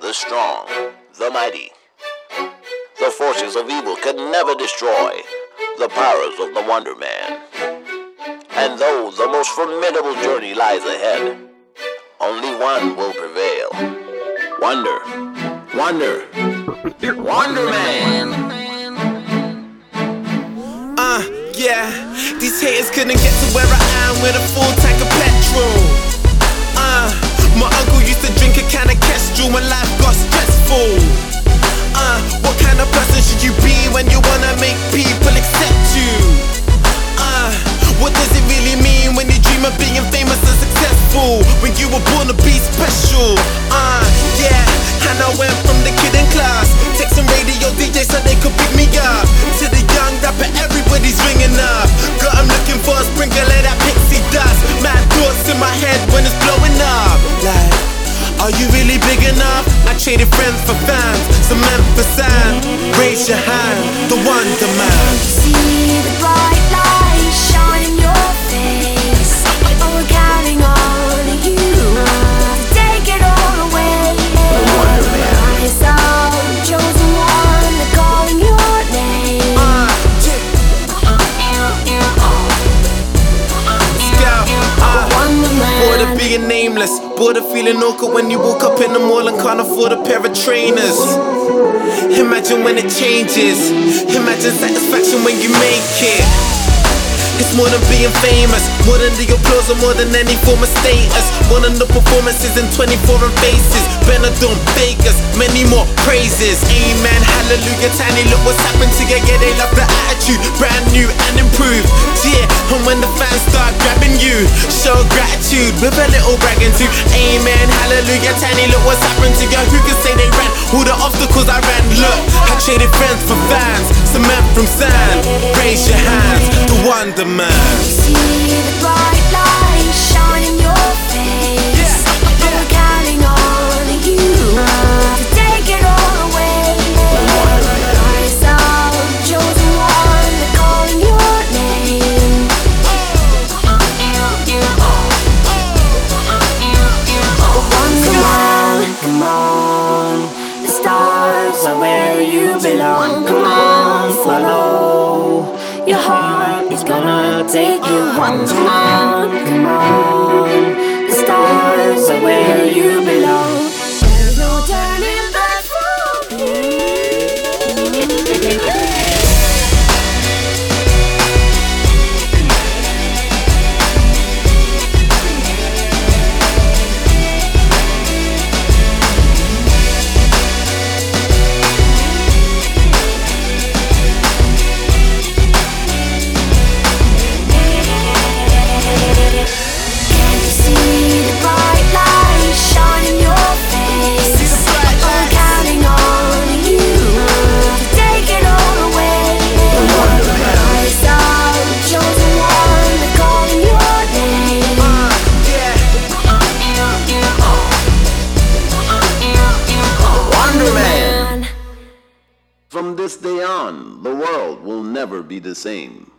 the strong, the mighty. The forces of evil can never destroy the powers of the Wonder Man. And though the most formidable journey lies ahead, only one will prevail. Wonder. Wonder. Wonder Man. Yeah, these haters couldn't get to where I am with a full tank of petrol. My uncle used to drink a can of Kestrel when life got stressful. What kind of person should you be when you wanna make people accept you? What does it really mean when you dream of being famous and successful? When you were born to be special? Yeah, and I went from the kid in class, texting radio DJs so they could pick me up, to the young rapper everybody's ringing up. Got 'em looking for a sprinkle of that pixie dust. Mad thoughts in my head when it's blowing up. Like, are you really big enough? I traded friends for fans, some men for sand. Raise your hand, the Wonder Man. See the bright light shine in your face. Oh, we're counting on you to take it all away. The Wonder Man. Rise up, chosen one, they're calling your name. Wonder Man. Bored of being nameless, bored of feeling awkward when you walk up in the mall and can't afford a pair of trainers. Imagine when it changes, imagine satisfaction when you make it. It's more than being famous, more than the applause or more than any form of status. More than the performances in 24 and faces. Benidorm, Vegas, many more praises. Amen, hallelujah, tiny, look what's happened to you. Yeah, they love the attitude, brand new and improved. Yeah, and when the fans start grabbing you, show gratitude with a little bragging too. Amen, hallelujah, tiny, look what's happened to you. Who can say they ran all the obstacles I ran? Look, I traded friends for fans, some men from sand. Raise your hands, the Wonder Man. See the bright light shine in your face. Oh, we're counting on you to take it all away. Rise up, chosen one, they're calling your name. Wonder Man, come on. The stars are where you belong. Come on, follow your heart is gonna take you. Wonder Man, come on. The stars are where you belong. There's no turning back from here. From this day on, the world will never be the same.